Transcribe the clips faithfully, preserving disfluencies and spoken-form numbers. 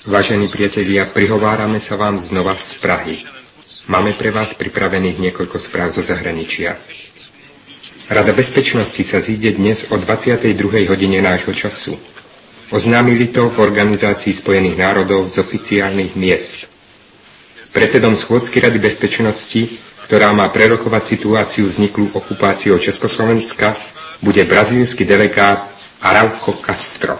Vážení priatelia, prihovárame sa vám znova z Prahy. Máme pre vás pripravených niekoľko správ zo zahraničia. Rada bezpečnosti sa zíde dnes o dvadsiatej druhej hodine nášho času. Oznámili to v Organizácii spojených národov z oficiálnych miest. Predsedom schôdzky Rady bezpečnosti, ktorá má prerokovať situáciu vzniklú okupáciou Československa, bude brazílsky delegát Araujo Castro.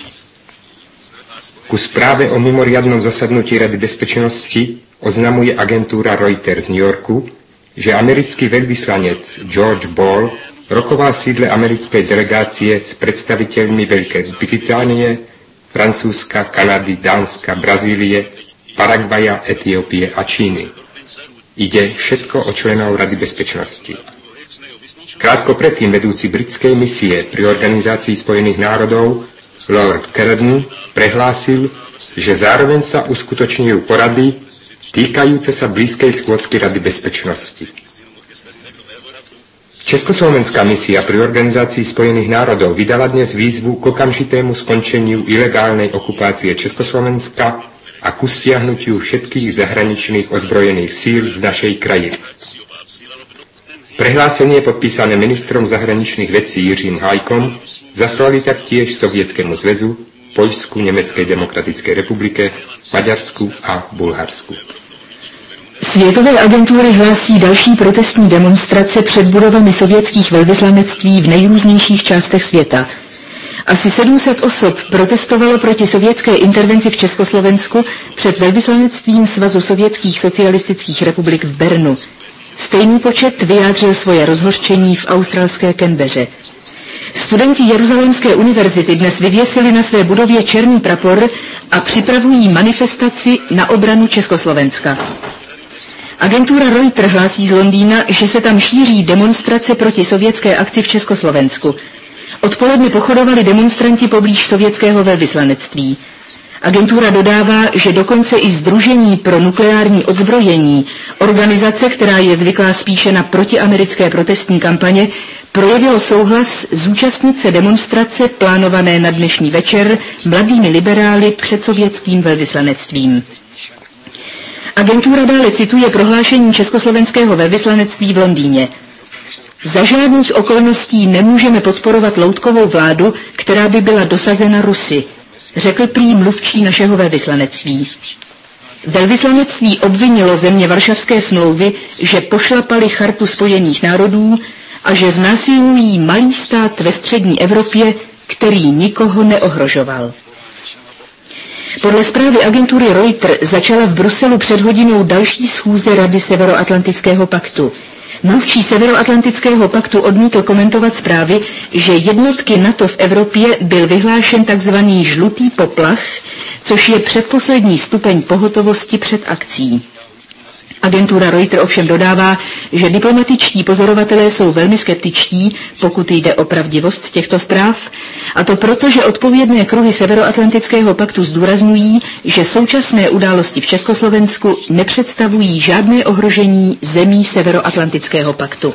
Ku správe o mimoriadnom zasadnutí Rady bezpečnosti oznamuje agentúra Reuters z New Yorku, že americký veľvyslanec George Ball rokoval v sídle americkej delegácie s predstaviteľmi Veľkej Británie, Francúzska, Kanady, Dánska, Brazílie, Paraguaja, Etiópie a Číny. Ide všetko o členov Rady bezpečnosti. Krátko predtým vedúci britskej misie pri Organizácii spojených národov Lord Caradon prehlásil, že zároveň sa uskutočňujú porady týkajúce sa blízkej schôdzky Rady bezpečnosti. Československá misia pri Organizácii spojených národov vydala dnes výzvu k okamžitému skončeniu ilegálnej okupácie Československa a ku stiahnutiu všetkých zahraničných ozbrojených síl z našej krajiny. Prehlásenie podpísané ministrom zahraničných vecí Jiřím Hájkom zaslali taktiež Sovietskému zväzu, Poľsku, Nemeckej demokratickej republike, Maďarsku a Bulharsku. Světové agentury hlásí další protestní demonstrace před budovami sovětských velvyslanectví v nejrůznějších částech světa. Asi sedm set osob protestovalo proti sovětské intervenci v Československu před velvyslanectvím Svazu sovětských socialistických republik v Bernu. Stejný počet vyjádřil svoje rozhořčení v australské Canbeře. Studenti Jeruzalémské univerzity dnes vyvěsili na své budově černý prapor a připravují manifestaci na obranu Československa. Agentura Reuters hlásí z Londýna, že se tam šíří demonstrace proti sovětské akci v Československu. Odpoledne pochodovali demonstranti poblíž sovětského velvyslanectví. Agentura dodává, že dokonce i Sdružení pro nukleární odzbrojení, organizace, která je zvyklá spíše na protiamerické protestní kampaně, projevilo souhlas zúčastnit se demonstrace plánované na dnešní večer mladými liberály před sovětským velvyslanectvím. Agentura dále cituje prohlášení československého velvyslanectví v Londýně. Za žádných okolností nemůžeme podporovat loutkovou vládu, která by byla dosazena Rusy, řekl prý mluvčí našeho velvyslanectví. Velvyslanectví obvinilo země Varšavské smlouvy, že pošlapali Chartu spojených národů a že znásilňují malý stát ve střední Evropě, který nikoho neohrožoval. Podle zprávy agentury Reuters začala v Bruselu před hodinou další schůze Rady Severoatlantického paktu. Mluvčí Severoatlantického paktu odmítl komentovat zprávy, že jednotky NATO v Evropě byl vyhlášen tzv. Žlutý poplach, což je předposlední stupeň pohotovosti před akcí. Agentura Reuters ovšem dodává, že diplomatičtí pozorovatelé jsou velmi skeptičtí, pokud jde o pravdivost těchto zpráv, a to proto, že odpovědné kruhy Severoatlantického paktu zdůrazňují, že současné události v Československu nepředstavují žádné ohrožení zemí Severoatlantického paktu.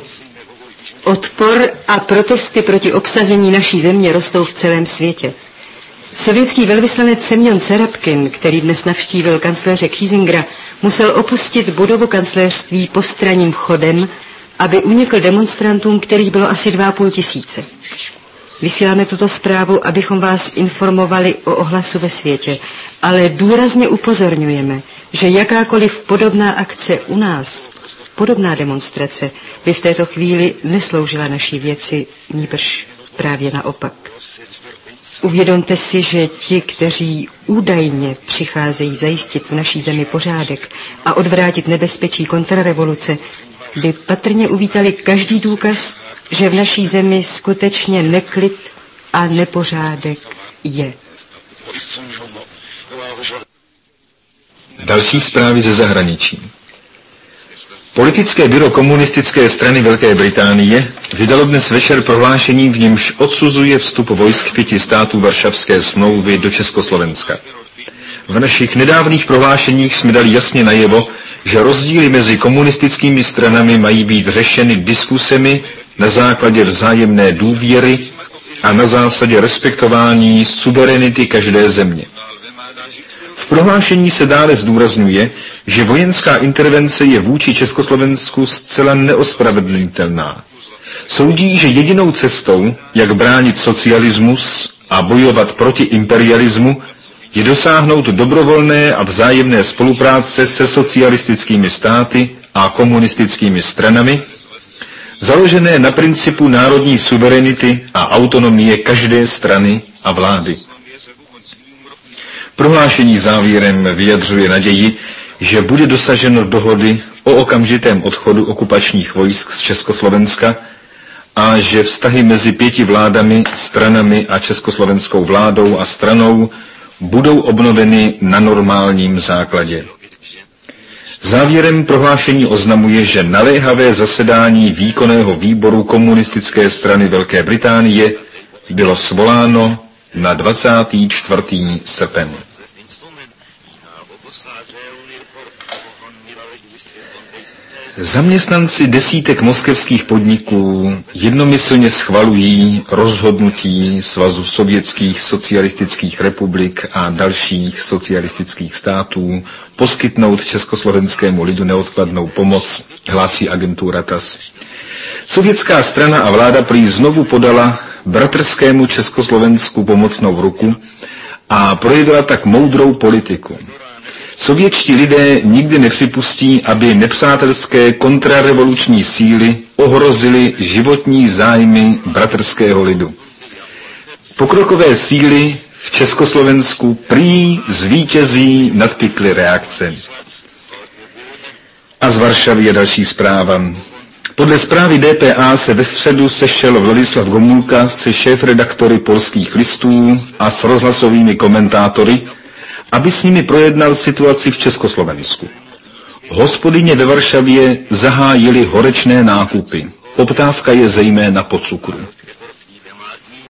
Odpor a protesty proti obsazení naší země rostou v celém světě. Sovětský velvyslanec Semjon Serapkin, který dnes navštívil kancléře Kiesingera, musel opustit budovu kancléřství postranním chodem, aby unikl demonstrantům, kterých bylo asi dva a půl tisíce. Vysíláme tuto zprávu, abychom vás informovali o ohlasu ve světě, ale důrazně upozorňujeme, že jakákoliv podobná akce u nás, podobná demonstrace, by v této chvíli nesloužila naší věci, nýbrž právě naopak. Uvědomte si, že ti, kteří údajně přicházejí zajistit v naší zemi pořádek a odvrátit nebezpečí kontrarevoluce, by patrně uvítali každý důkaz, že v naší zemi skutečně neklid a nepořádek je. Další zprávy ze zahraničí. Politické byro komunistické strany Velké Británie vydalo dnes večer prohlášení, v němž odsuzuje vstup vojsk pěti států Varšavské smlouvy do Československa. V našich nedávných prohlášeních jsme dali jasně najevo, že rozdíly mezi komunistickými stranami mají být řešeny diskusemi na základě vzájemné důvěry a na zásadě respektování suverenity každé země. V prohlášení se dále zdůrazňuje, že vojenská intervence je vůči Československu zcela neospravedlnitelná. Soudí, že jedinou cestou, jak bránit socialismus a bojovat proti imperialismu, je dosáhnout dobrovolné a vzájemné spolupráce se socialistickými státy a komunistickými stranami, založené na principu národní suverenity a autonomie každé strany a vlády. Prohlášení závěrem vyjadřuje naději, že bude dosaženo dohody o okamžitém odchodu okupačních vojsk z Československa a že vztahy mezi pěti vládami, stranami a československou vládou a stranou budou obnoveny na normálním základě. Závěrem prohlášení oznamuje, že naléhavé zasedání výkonného výboru komunistické strany Velké Británie bylo svoláno na dvacátého čtvrtého srpna. Zaměstnanci desítek moskevských podniků jednomyslně schvalují rozhodnutí Svazu sovětských socialistických republik a dalších socialistických států poskytnout československému lidu neodkladnou pomoc, hlásí agentura T A S. Sovětská strana a vláda prý znovu podala bratrskému Československu pomocnou ruku a projevila tak moudrou politiku. Sovětští lidé nikdy nepřipustí, aby nepřátelské kontrarevoluční síly ohrozily životní zájmy bratrského lidu. Pokrokové síly v Československu prý zvítězí nad pykly reakce. A z Varšavy je další zpráva. Podle zprávy D P A se ve středu sešel Vladislav Gomulka se šéfredaktory Polských listů a s rozhlasovými komentátory, aby s nimi projednal situaci v Československu. Hospodyně ve Varšavě zahájily horečné nákupy. Poptávka je zejména po cukru.